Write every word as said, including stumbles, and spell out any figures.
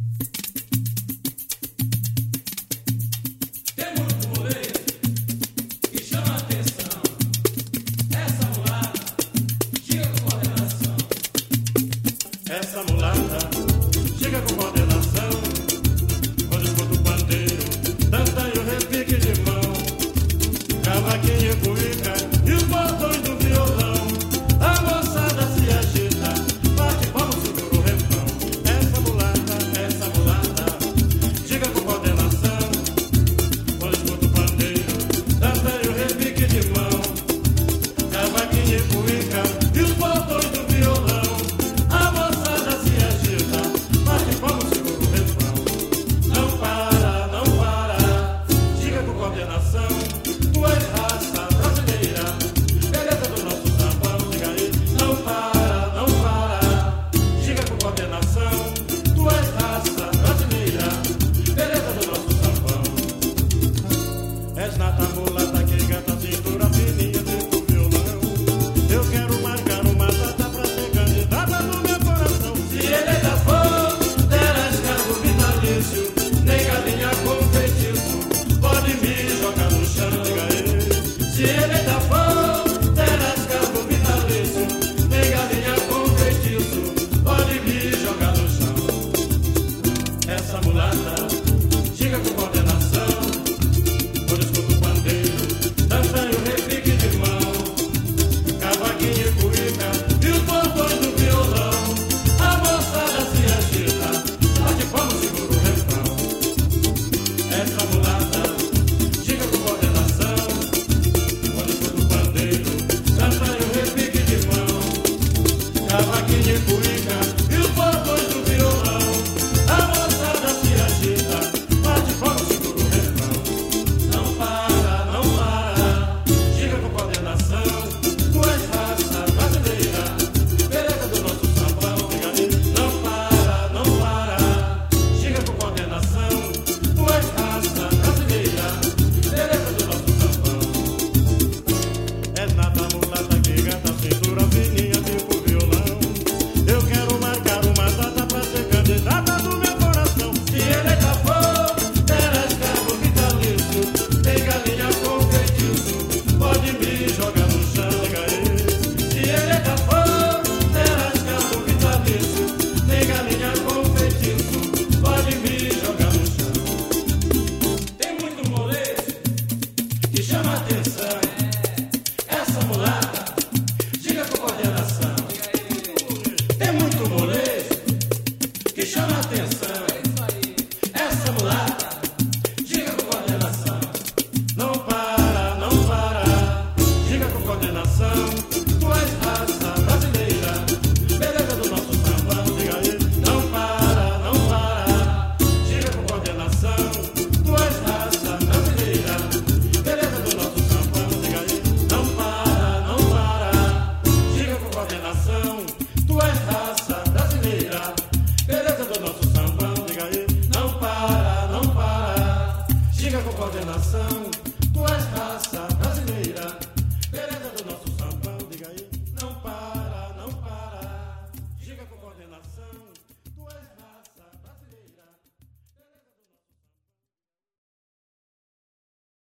Essa mulata chega com coordenação, quando escuta o pandeiro, tanta e o repique de mão, cavaquinho e cuíca e os botões do violão, a moçada se agita, bate palma, segura o refrão. Essa mulata, essa mulata chega com coordenação, quando escuta o pandeiro, tanta e o repique de mão, cavaquinho e cuíca e os botões do violão. Tu és raça brasileira, beleza do nosso sambão, diga aí. Não para, não para, diga com coordenação. Tu és raça brasileira, beleza do nosso sambão. És nata mulata que canta a cintura fininha dentro do violão. Eu quero marcar uma data pra ser candidata no meu coração. Se ele é da flor, terás cargo vitalício, nem galinha com feitiço pode me jogar no chão, diga aí. Se ele é da flor, terás cargo vitalício, nem galinha com feitiço pode me jogar no chão. Essa mulata